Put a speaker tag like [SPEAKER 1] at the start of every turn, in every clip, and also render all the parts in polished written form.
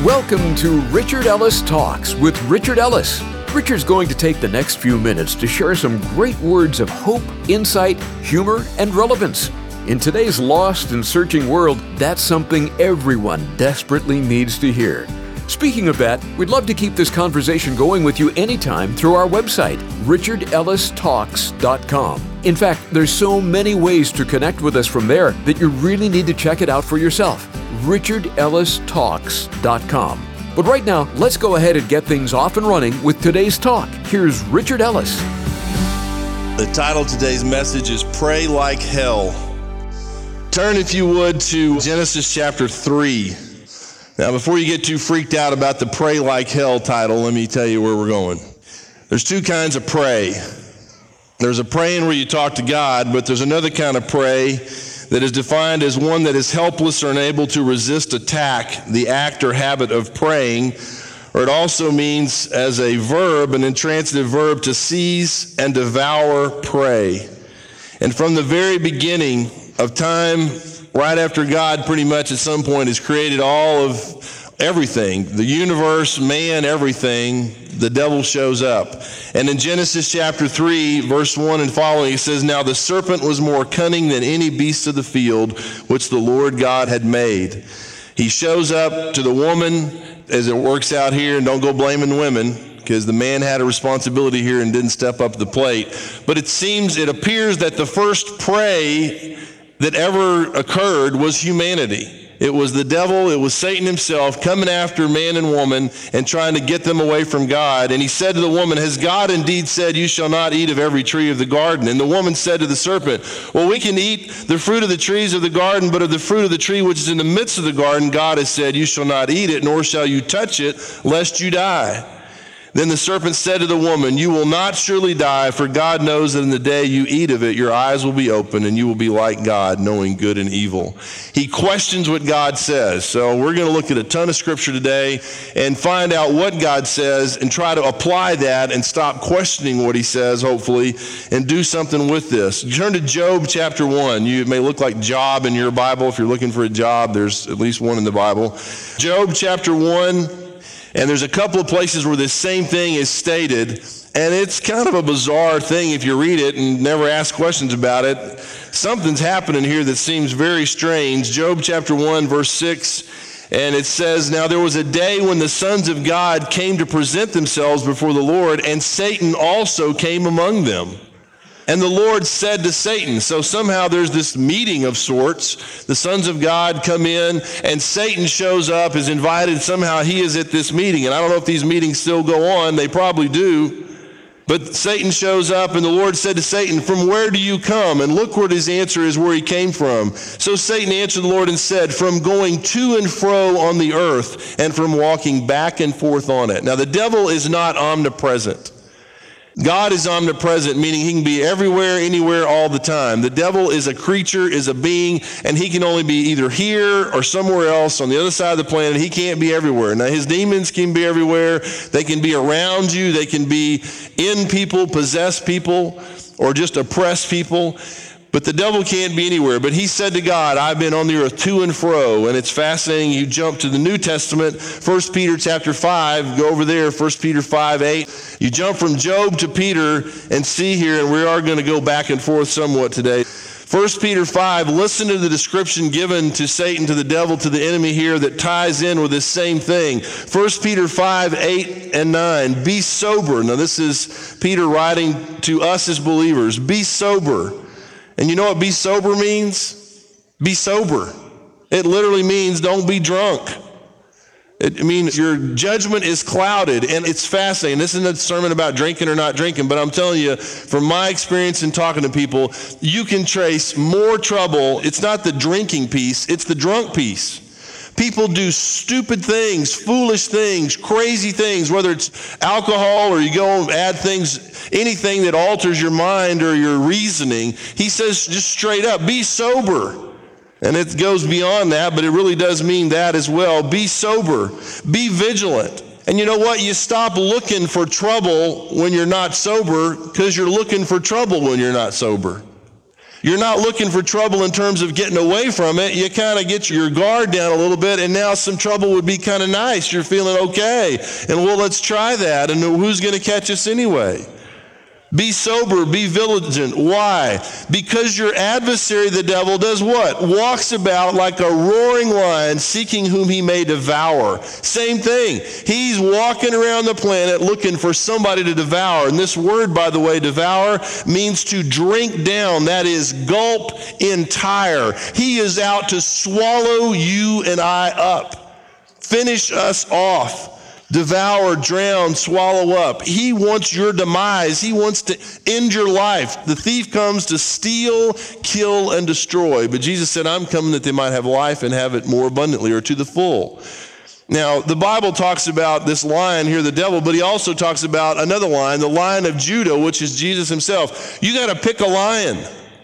[SPEAKER 1] Welcome to Richard Ellis Talks with Richard Ellis. Richard's going to take the next few minutes to share some great words of hope, insight, humor, and relevance. In today's lost and searching world, that's something everyone desperately needs to hear. Speaking of that, we'd love to keep this conversation going with you anytime through our website, richardellistalks.com. In fact, there's so many ways to connect with us from there that you really need to check it out for yourself, richardellistalks.com. But right now, let's go ahead and get things off and running with today's talk. Here's Richard Ellis.
[SPEAKER 2] The title of today's message is Pray Like Hell. Turn, if you would, to Genesis chapter 3. Now, before you get too freaked out about the Pray Like Hell title, let me tell you where we're going. There's two kinds of pray. There's a praying where you talk to God, but there's another kind of pray that is defined as one that is helpless or unable to resist attack, the act or habit of praying, or it also means as a verb, an intransitive verb, to seize and devour prey. And from the very beginning of time, right after God pretty much at some point has created all of everything, the universe, man, everything, the devil shows up. And in Genesis chapter 3, verse 1 and following, it says, "Now the serpent was more cunning than any beast of the field which the Lord God had made." He shows up to the woman, as it works out here, and don't go blaming women, because the man had a responsibility here and didn't step up to the plate. But it appears that the first prey that ever occurred was humanity. It was the devil, it was Satan himself coming after man and woman and trying to get them away from God. And he said to the woman, "Has God indeed said, you shall not eat of every tree of the garden?" And the woman said to the serpent, "Well, we can eat the fruit of the trees of the garden, but of the fruit of the tree which is in the midst of the garden, God has said, you shall not eat it, nor shall you touch it, lest you die." Then the serpent said to the woman, "You will not surely die, for God knows that in the day you eat of it, your eyes will be open, and you will be like God, knowing good and evil." He questions what God says. So we're going to look at a ton of scripture today and find out what God says and try to apply that and stop questioning what he says, hopefully, and do something with this. Turn to Job chapter 1. You may look like Job in your Bible. If you're looking for a job, there's at least one in the Bible. Job chapter 1. And there's a couple of places where this same thing is stated, and it's kind of a bizarre thing if you read it and never ask questions about it. Something's happening here that seems very strange. Job chapter 1, verse 6, and it says, "Now there was a day when the sons of God came to present themselves before the Lord, and Satan also came among them. And the Lord said to Satan," so somehow there's this meeting of sorts. The sons of God come in, and Satan shows up, is invited. Somehow he is at this meeting. And I don't know if these meetings still go on. They probably do. But Satan shows up, and the Lord said to Satan, "From where do you come?" And look what his answer is, where he came from. So Satan answered the Lord and said, "From going to and fro on the earth, and from walking back and forth on it." Now the devil is not omnipresent. God is omnipresent, meaning he can be everywhere, anywhere, all the time. The devil is a creature, is a being, and he can only be either here or somewhere else on the other side of the planet. He can't be everywhere. Now, his demons can be everywhere. They can be around you. They can be in people, possess people, or just oppress people. But the devil can't be anywhere. But he said to God, "I've been on the earth to and fro." And it's fascinating. You jump to the New Testament, 1 Peter chapter 5, go over there, 1 Peter 5:8. You jump from Job to Peter and see here, and we are going to go back and forth somewhat today. 1 Peter 5, listen to the description given to Satan, to the devil, to the enemy here that ties in with this same thing. 1 Peter 5:8 and 9, "Be sober." Now this is Peter writing to us as believers. Be sober. And you know what be sober means? Be sober. It literally means don't be drunk. It means your judgment is clouded, and it's fascinating. This isn't a sermon about drinking or not drinking, but I'm telling you, from my experience in talking to people, you can trace more trouble. It's not the drinking piece, it's the drunk piece. People do stupid things, foolish things, crazy things, whether it's alcohol or you go and add things, anything that alters your mind or your reasoning. He says just straight up, be sober. And it goes beyond that, but it really does mean that as well. Be sober, be vigilant. And you know what? You stop looking for trouble when you're not sober because you're looking for trouble when you're not sober. You're not looking for trouble in terms of getting away from it. You kind of get your guard down a little bit, and now some trouble would be kind of nice. You're feeling okay. And well, let's try that. And who's going to catch us anyway? Be sober, be vigilant. Why? Because your adversary, the devil, does what? Walks about like a roaring lion, seeking whom he may devour. Same thing. He's walking around the planet looking for somebody to devour. And this word, by the way, devour, means to drink down. That is, gulp entire. He is out to swallow you and I up. Finish us off. Devour, drown, swallow up. He wants your demise. He wants to end your life. The thief comes to steal, kill, and destroy. But Jesus said, I'm coming that they might have life and have it more abundantly, or to the full. Now, the Bible talks about this lion here, the devil, but he also talks about another lion, the Lion of Judah, which is Jesus himself. You got to pick a lion.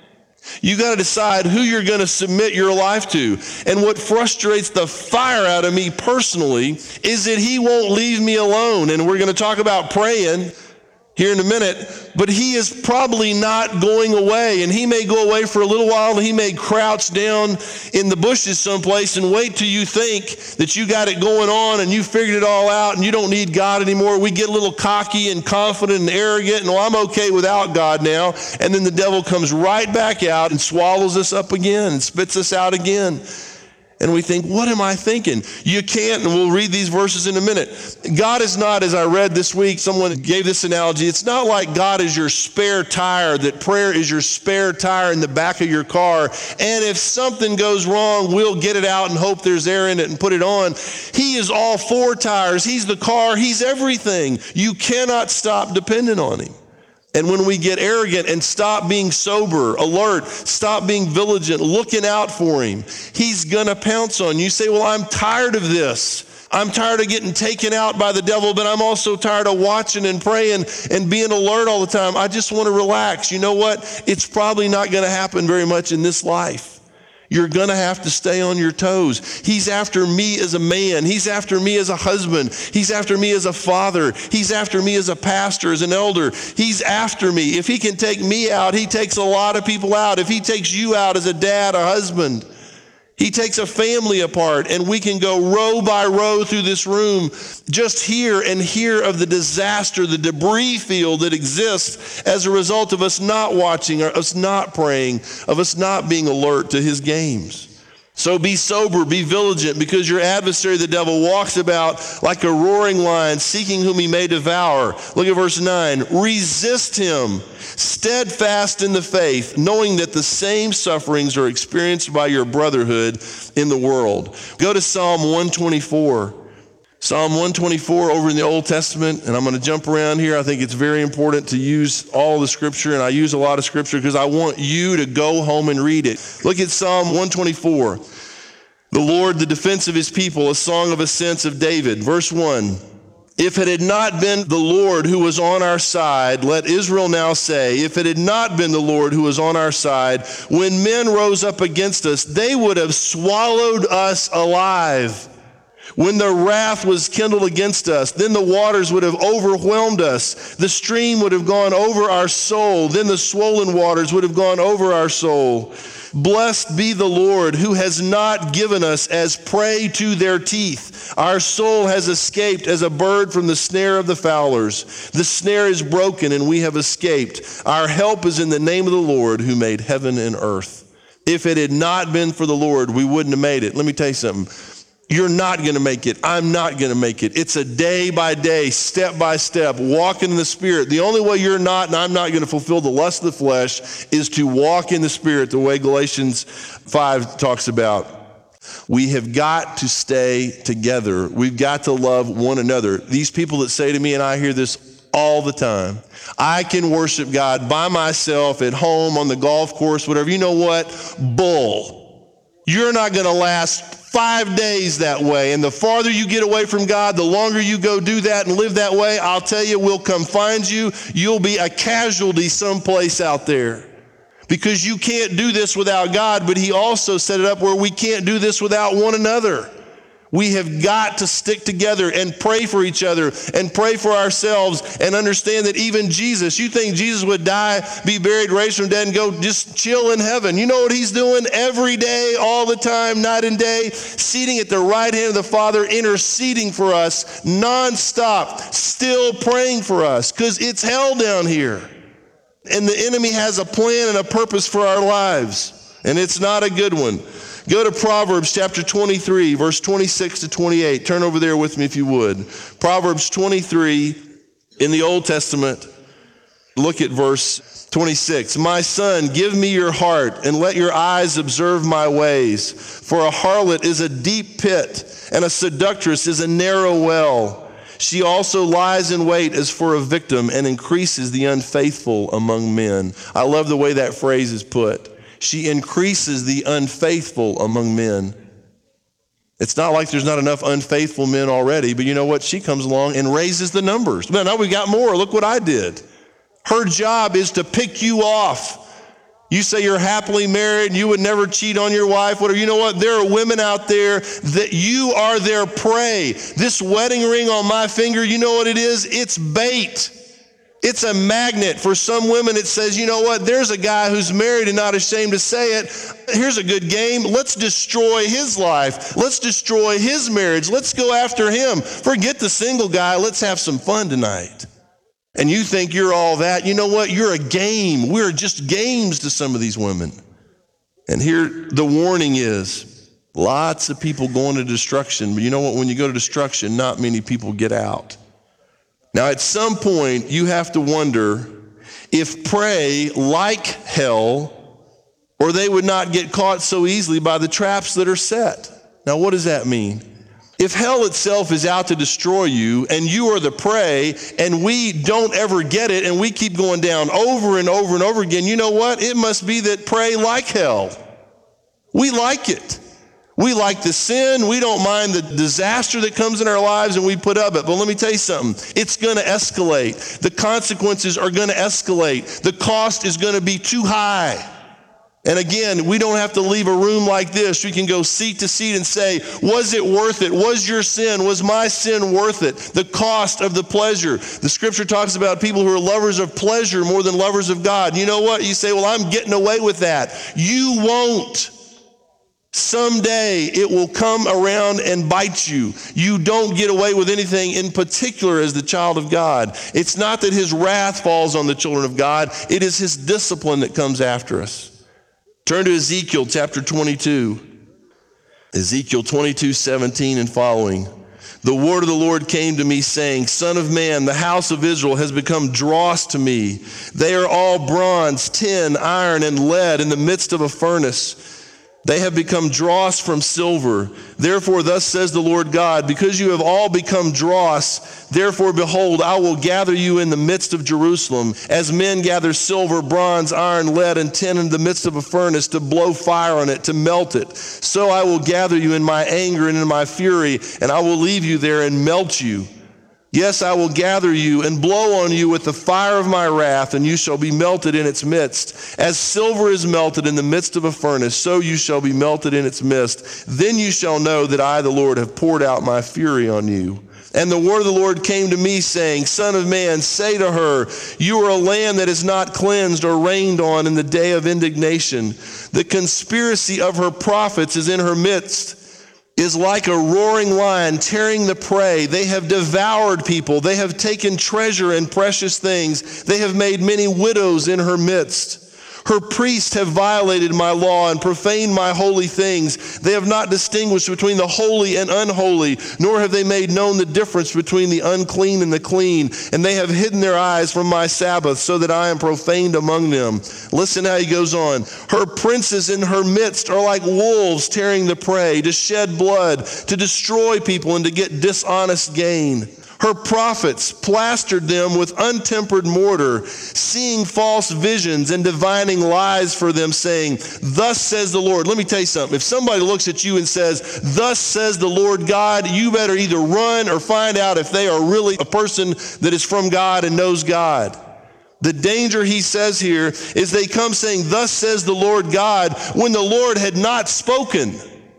[SPEAKER 2] You got to decide who you're going to submit your life to. And what frustrates the fire out of me personally is that he won't leave me alone. And we're going to talk about praying here in a minute, but he is probably not going away. And he may go away for a little while, and he may crouch down in the bushes someplace and wait till you think that you got it going on and you figured it all out and you don't need God anymore. We get a little cocky and confident and arrogant, and well, I'm okay without God now. And then the devil comes right back out and swallows us up again and spits us out again. And we think, what am I thinking? You can't, and we'll read these verses in a minute. God is not, as I read this week, someone gave this analogy, it's not like God is your spare tire, that prayer is your spare tire in the back of your car. And if something goes wrong, we'll get it out and hope there's air in it and put it on. He is all four tires. He's the car. He's everything. You cannot stop depending on him. And when we get arrogant and stop being sober, alert, stop being vigilant, looking out for him, he's going to pounce on you. You say, well, I'm tired of this. I'm tired of getting taken out by the devil, but I'm also tired of watching and praying and being alert all the time. I just want to relax. You know what? It's probably not going to happen very much in this life. You're going to have to stay on your toes. He's after me as a man. He's after me as a husband. He's after me as a father. He's after me as a pastor, as an elder. He's after me. If he can take me out, he takes a lot of people out. If he takes you out as a dad, a husband, he takes a family apart, and we can go row by row through this room, just hear and hear of the disaster, the debris field that exists as a result of us not watching, or us not praying, of us not being alert to his games. So be sober, be vigilant, because your adversary, the devil, walks about like a roaring lion, seeking whom he may devour. Look at verse 9. Resist him, steadfast in the faith, knowing that the same sufferings are experienced by your brotherhood in the world. Go to Psalm 124. Psalm 124 over in the Old Testament, and I'm going to jump around here. I think it's very important to use all the scripture, and I use a lot of scripture because I want you to go home and read it. Look at Psalm 124. The Lord, the defense of his people, a song of ascents of David. Verse 1. If it had not been the Lord who was on our side, let Israel now say, if it had not been the Lord who was on our side, when men rose up against us, they would have swallowed us alive. When the wrath was kindled against us, then the waters would have overwhelmed us. The stream would have gone over our soul. Then the swollen waters would have gone over our soul. Blessed be the Lord, who has not given us as prey to their teeth. Our soul has escaped as a bird from the snare of the fowlers. The snare is broken and we have escaped. Our help is in the name of the Lord, who made heaven and earth. If it had not been for the Lord, we wouldn't have made it. Let me tell you something. You're not going to make it. I'm not going to make it. It's a day by day, step by step, walking in the Spirit. The only way you're not and I'm not going to fulfill the lust of the flesh is to walk in the Spirit, the way Galatians 5 talks about. We have got to stay together. We've got to love one another. These people that say to me, and I hear this all the time, I can worship God by myself at home, on the golf course, whatever. You know what? Bull. You're not going to last 5 days that way. And the farther you get away from God, the longer you go do that and live that way, I'll tell you, we'll come find you. You'll be a casualty someplace out there. Because you can't do this without God, but he also set it up where we can't do this without one another. We have got to stick together and pray for each other and pray for ourselves and understand that even Jesus, you think Jesus would die, be buried, raised from the dead, and go just chill in heaven. You know what he's doing every day, all the time, night and day, seating at the right hand of the Father, interceding for us nonstop, still praying for us, because it's hell down here. And the enemy has a plan and a purpose for our lives, and it's not a good one. Go to Proverbs chapter 23, verse 26 to 28. Turn over there with me if you would. Proverbs 23 in the Old Testament. Look at verse 26. My son, give me your heart and let your eyes observe my ways. For a harlot is a deep pit and a seductress is a narrow well. She also lies in wait as for a victim and increases the unfaithful among men. I love the way that phrase is put. She increases the unfaithful among men. It's not like there's not enough unfaithful men already, but you know what? She comes along and raises the numbers. Man, now we got more. Look what I did. Her job is to pick you off. You say you're happily married and you would never cheat on your wife. Whatever. You know what? There are women out there that you are their prey. This wedding ring on my finger, you know what it is? It's bait. It's a magnet. For some women, it says, you know what? There's a guy who's married and not ashamed to say it. Here's a good game. Let's destroy his life. Let's destroy his marriage. Let's go after him. Forget the single guy. Let's have some fun tonight. And you think you're all that. You know what? You're a game. We're just games to some of these women. And here the warning is, lots of people going to destruction. But you know what? When you go to destruction, not many people get out. Now, at some point, you have to wonder if prey like hell, or they would not get caught so easily by the traps that are set. Now, what does that mean? If hell itself is out to destroy you, and you are the prey, and we don't ever get it, and we keep going down over and over and over again, you know what? It must be that prey like hell. We like it. We like the sin. We don't mind the disaster that comes in our lives, and we put up it. But let me tell you something. It's going to escalate. The consequences are going to escalate. The cost is going to be too high. And again, we don't have to leave a room like this. We can go seat to seat and say, was it worth it? Was your sin, was my sin worth it? The cost of the pleasure. The scripture talks about people who are lovers of pleasure more than lovers of God. You know what? You say, well, I'm getting away with that. You won't. Someday it will come around and bite you. You don't get away with anything, in particular as the child of God. It's not that his wrath falls on the children of God. It is his discipline that comes after us. Turn to Ezekiel chapter 22. Ezekiel 22:17 and following. The word of the Lord came to me saying, Son of man, the house of Israel has become dross to me. They are all bronze, tin, iron, and lead in the midst of a furnace. They have become dross from silver. Therefore, thus says the Lord God, because you have all become dross, therefore, behold, I will gather you in the midst of Jerusalem, as men gather silver, bronze, iron, lead, and tin in the midst of a furnace to blow fire on it, to melt it. So I will gather you in my anger and in my fury, and I will leave you there and melt you. Yes, I will gather you and blow on you with the fire of my wrath, and you shall be melted in its midst. As silver is melted in the midst of a furnace, so you shall be melted in its midst. Then you shall know that I, the Lord, have poured out my fury on you. And the word of the Lord came to me, saying, Son of man, say to her, you are a land that is not cleansed or rained on in the day of indignation. The conspiracy of her prophets is in her midst, is like a roaring lion tearing the prey. They have devoured people. They have taken treasure and precious things. They have made many widows in her midst. Her priests have violated my law and profaned my holy things. They have not distinguished between the holy and unholy, nor have they made known the difference between the unclean and the clean. And they have hidden their eyes from my Sabbath, so that I am profaned among them. Listen how he goes on. Her princes in her midst are like wolves tearing the prey, to shed blood, to destroy people, and to get dishonest gain. Her prophets plastered them with untempered mortar, seeing false visions and divining lies for them, saying, Thus says the Lord. Let me tell you something. If somebody looks at you and says, Thus says the Lord God, you better either run or find out if they are really a person that is from God and knows God. The danger, he says here, is they come saying, Thus says the Lord God, when the Lord had not spoken.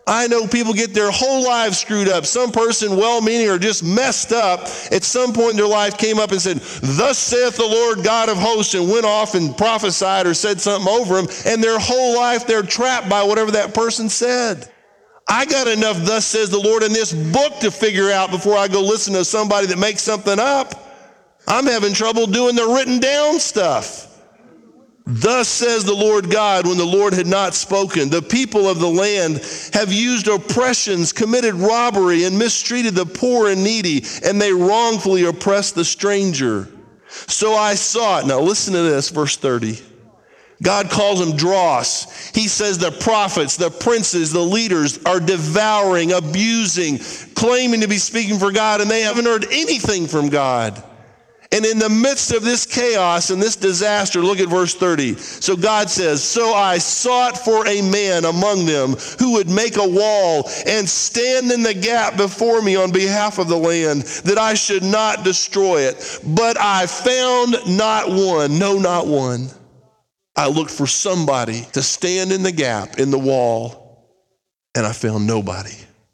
[SPEAKER 2] I know people get their whole lives screwed up. Some person, well-meaning or just messed up, at some point in their life came up and said, "Thus saith the Lord God of hosts," and went off and prophesied or said something over them, and their whole life they're trapped by whatever that person said. I got enough "thus says the Lord" in this book to figure out before I go listen to somebody that makes something up. I'm having trouble doing the written down stuff. Thus says the Lord God, when the Lord had not spoken. The people of the land have used oppressions, committed robbery, and mistreated the poor and needy, and they wrongfully oppressed the stranger. So I sought. Now listen to this, verse 30. God calls them dross. He says the prophets, the princes, the leaders are devouring, abusing, claiming to be speaking for God, and they haven't heard anything from God. And in the midst of this chaos and this disaster, look at verse 30. So God says, "So I sought for a man among them who would make a wall and stand in the gap before me on behalf of the land, that I should not destroy it. But I found not one, no, not one." I looked for somebody to stand in the gap in the wall, and I found nobody.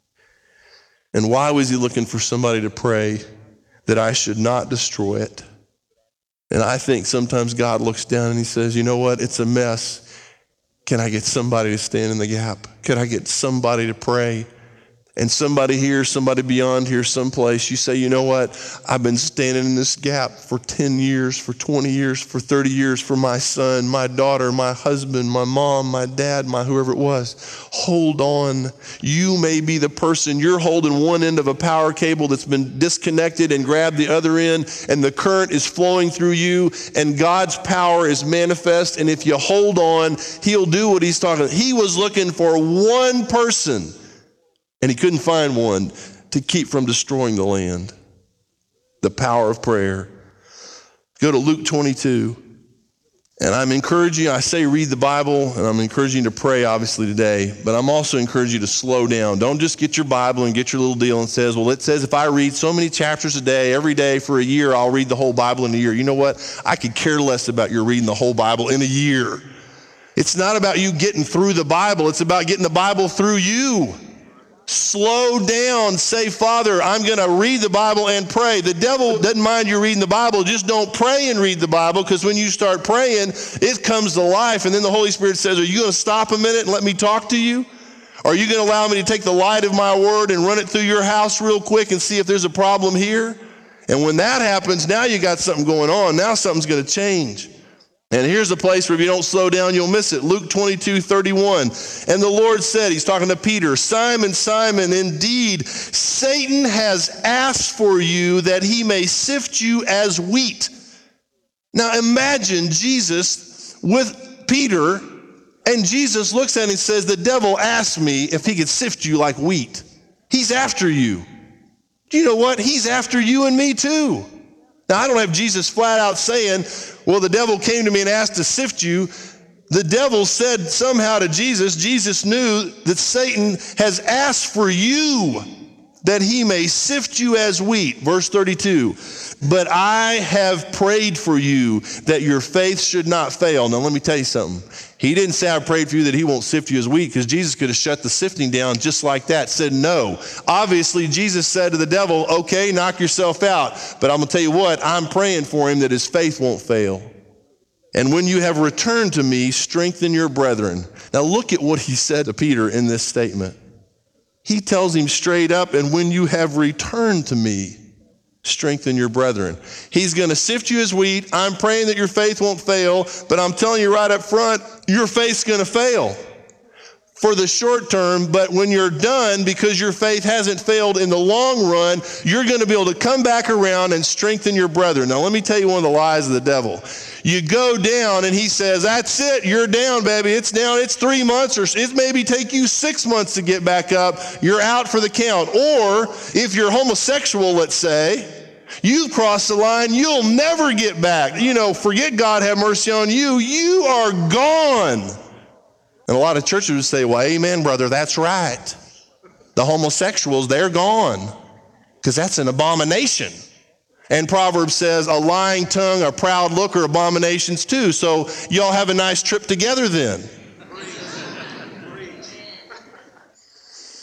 [SPEAKER 2] And why was he looking for somebody to pray? That I should not destroy it. And I think sometimes God looks down and he says, "You know what? It's a mess. Can I get somebody to stand in the gap? Can I get somebody to pray?" And somebody here, somebody beyond here, someplace, you say, "You know what? I've been standing in this gap for 10 years, for 20 years, for 30 years for my son, my daughter, my husband, my mom, my dad, my whoever it was." Hold on. You may be the person, you're holding one end of a power cable that's been disconnected and grabbed the other end, and the current is flowing through you, and God's power is manifest. And if you hold on, he'll do what he's talking about. He was looking for one person, and he couldn't find one to keep from destroying the land. The power of prayer. Go to Luke 22. And I'm encouraging you, I say read the Bible, and I'm encouraging you to pray obviously today, but I'm also encouraging you to slow down. Don't just get your Bible and get your little deal and says, "Well, it says if I read so many chapters a day, every day for a year, I'll read the whole Bible in a year." You know what? I could care less about your reading the whole Bible in a year. It's not about you getting through the Bible. It's about getting the Bible through you. Slow down. Say, "Father, I'm going to read the Bible and pray." The devil doesn't mind you reading the Bible. Just don't pray and read the Bible, because when you start praying, it comes to life. And then the Holy Spirit says, "Are you going to stop a minute and let me talk to you? Are you going to allow me to take the light of my word and run it through your house real quick and see if there's a problem here?" And when that happens, now you got something going on. Now something's going to change. And here's a place where if you don't slow down, you'll miss it. Luke 22:31. And the Lord said, he's talking to Peter, "Simon, Simon, indeed, Satan has asked for you that he may sift you as wheat." Now imagine Jesus with Peter, and Jesus looks at him and says, "The devil asked me if he could sift you like wheat." He's after you. Do you know what? He's after you and me too. Now, I don't have Jesus flat out saying, "Well, the devil came to me and asked to sift you." The devil said somehow to Jesus, Jesus knew that Satan has asked for you that he may sift you as wheat. Verse 32, "But I have prayed for you that your faith should not fail." Now, let me tell you something. He didn't say, "I prayed for you that he won't sift you as wheat," because Jesus could have shut the sifting down just like that, said no. Obviously, Jesus said to the devil, "Okay, knock yourself out. But I'm going to tell you what, I'm praying for him that his faith won't fail. And when you have returned to me, strengthen your brethren." Now look at what he said to Peter in this statement. He tells him straight up, "And when you have returned to me, strengthen your brethren." He's going to sift you as wheat. I'm praying that your faith won't fail, but I'm telling you right up front, your faith's going to fail for the short term. But when you're done, because your faith hasn't failed in the long run, you're going to be able to come back around and strengthen your brethren. Now, let me tell you one of the lies of the devil. You go down and he says, "That's it, you're down, baby. It's down. It's 3 months, or it maybe take you 6 months to get back up. You're out for the count." Or if you're homosexual, let's say, you've crossed the line, you'll never get back. Forget God have mercy on you. You are gone. And a lot of churches would say, "Well, amen, brother, that's right. The homosexuals, they're gone, because that's an abomination." And Proverbs says, "A lying tongue, a proud look are abominations too." So y'all have a nice trip together then.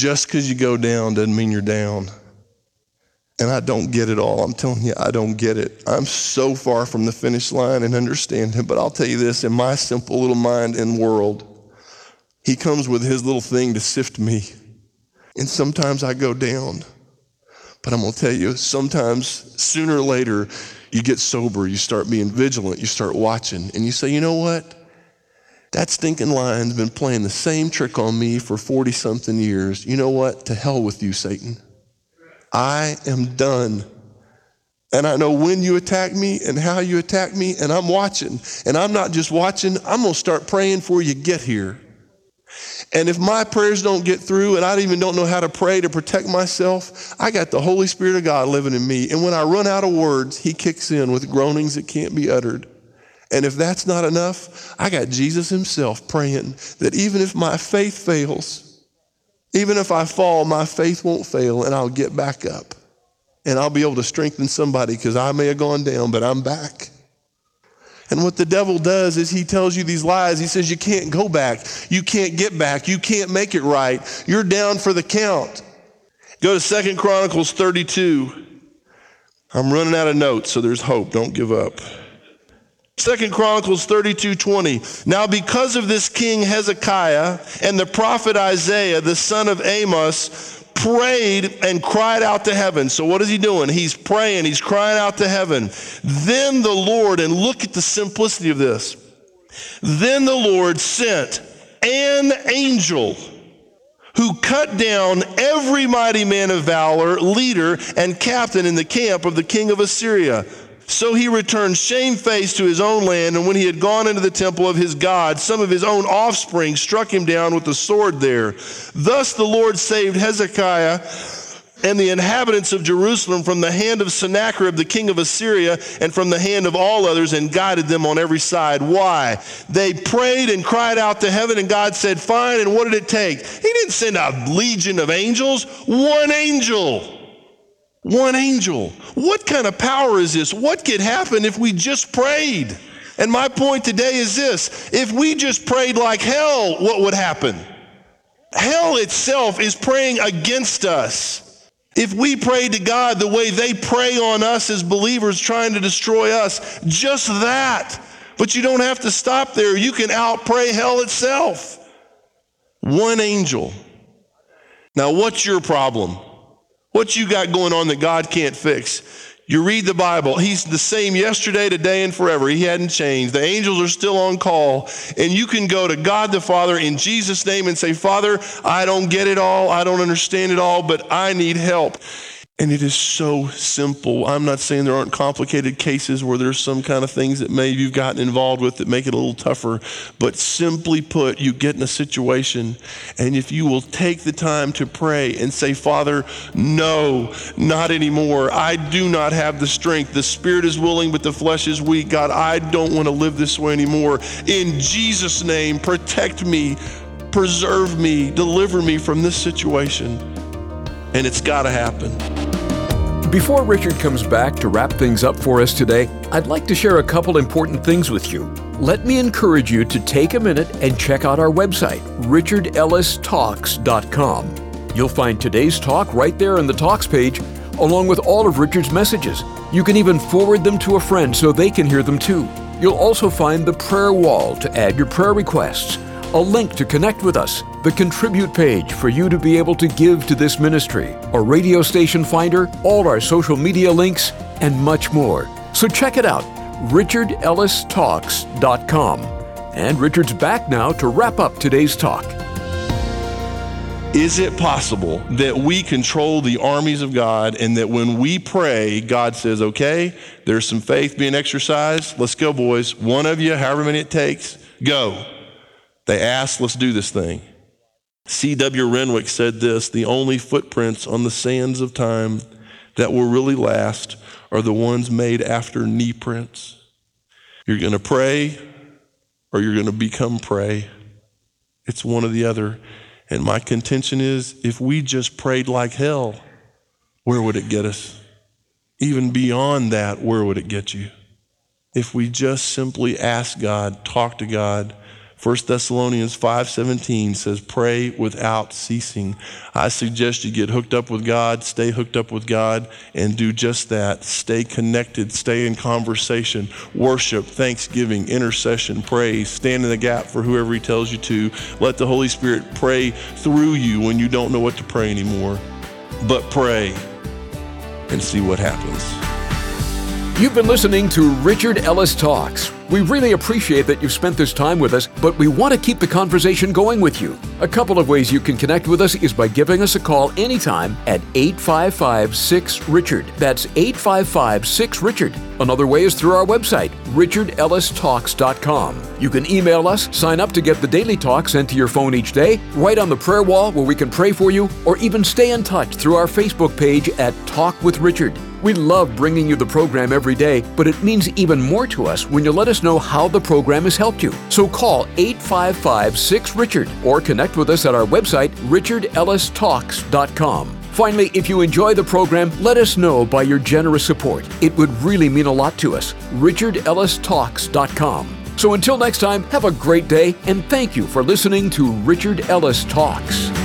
[SPEAKER 2] Just because you go down doesn't mean you're down. And I don't get it all. I'm telling you, I don't get it. I'm so far from the finish line and understand him. But I'll tell you this, in my simple little mind and world, he comes with his little thing to sift me. And sometimes I go down. But I'm going to tell you, sometimes sooner or later, you get sober, you start being vigilant, you start watching, and you say, you know what? That stinking lion's been playing the same trick on me for 40-something years. You know what? To hell with you, Satan. I am done. And I know when you attack me and how you attack me, and I'm watching. And I'm not just watching, I'm going to start praying before you get here. And if my prayers don't get through and I even don't know how to pray to protect myself, I got the Holy Spirit of God living in me. And when I run out of words, he kicks in with groanings that can't be uttered. And if that's not enough, I got Jesus himself praying that even if my faith fails, even if I fall, my faith won't fail and I'll get back up. And I'll be able to strengthen somebody because I may have gone down, but I'm back. And what the devil does is he tells you these lies. He says you can't go back. You can't get back. You can't make it right. You're down for the count. Go to 2 Chronicles 32. I'm running out of notes, so there's hope. Don't give up. 2 Chronicles 32:20. Now because of this king Hezekiah and the prophet Isaiah, the son of Amos, prayed and cried out to heaven. So what is he doing? He's praying, he's crying out to heaven. Then the Lord, and look at the simplicity of this. Then the Lord sent an angel who cut down every mighty man of valor, leader, and captain in the camp of the king of Assyria. So he returned shamefaced to his own land, and when he had gone into the temple of his God, some of his own offspring struck him down with the sword there. Thus the Lord saved Hezekiah and the inhabitants of Jerusalem from the hand of Sennacherib, the king of Assyria, and from the hand of all others, and guided them on every side. Why? They prayed and cried out to heaven, and God said, fine, and what did it take? He didn't send a legion of angels, one angel. One angel. What kind of power is this? What could happen if we just prayed? And my point today is this. If we just prayed like hell, what would happen? Hell itself is praying against us. If we prayed to God the way they pray on us as believers trying to destroy us, just that. But you don't have to stop there. You can outpray hell itself. One angel. Now, what's your problem? What you got going on that God can't fix? You read the Bible. He's the same yesterday, today, and forever. He hadn't changed. The angels are still on call. And you can go to God the Father in Jesus' name and say, Father, I don't get it all. I don't understand it all, but I need help. And it is so simple. I'm not saying there aren't complicated cases where there's some kind of things that maybe you've gotten involved with that make it a little tougher. But simply put, you get in a situation, and if you will take the time to pray and say, Father, no, not anymore. I do not have the strength. The spirit is willing, but the flesh is weak. God, I don't want to live this way anymore. In Jesus' name, protect me, preserve me, deliver me from this situation. And it's got to happen.
[SPEAKER 1] Before Richard comes back to wrap things up for us today, I'd like to share a couple important things with you. Let me encourage you to take a minute and check out our website, richardellistalks.com. You'll find today's talk right there in the Talks page, along with all of Richard's messages. You can even forward them to a friend so they can hear them too. You'll also find the prayer wall to add your prayer requests, a link to connect with us, the contribute page for you to be able to give to this ministry, a radio station finder, all our social media links, and much more. So check it out, richardellistalks.com. And Richard's back now to wrap up today's talk.
[SPEAKER 2] Is it possible that we control the armies of God and that when we pray, God says, okay, there's some faith being exercised. Let's go, boys. One of you, however many it takes, go. They asked, let's do this thing. C.W. Renwick said this, the only footprints on the sands of time that will really last are the ones made after knee prints. You're going to pray or you're going to become prey. It's one or the other. And my contention is, if we just prayed like hell, where would it get us? Even beyond that, where would it get you? If we just simply ask God, talk to God, 1 Thessalonians 5:17 says, pray without ceasing. I suggest you get hooked up with God, stay hooked up with God, and do just that. Stay connected, stay in conversation, worship, thanksgiving, intercession, praise, stand in the gap for whoever he tells you to. Let the Holy Spirit pray through you when you don't know what to pray anymore. But pray and see what happens.
[SPEAKER 1] You've been listening to Richard Ellis Talks. We really appreciate that you've spent this time with us, but we want to keep the conversation going with you. A couple of ways you can connect with us is by giving us a call anytime at 855-6-RICHARD. That's 855-6-RICHARD. Another way is through our website, richardellistalks.com. You can email us, sign up to get the daily talk sent to your phone each day, write on the prayer wall where we can pray for you, or even stay in touch through our Facebook page at Talk with Richard. We love bringing you the program every day, but it means even more to us when you let us know how the program has helped you. So call 855-6-RICHARD or connect with us at our website, richardellistalks.com. Finally, if you enjoy the program, let us know by your generous support. It would really mean a lot to us. richardellistalks.com. So until next time, have a great day, and thank you for listening to Richard Ellis Talks.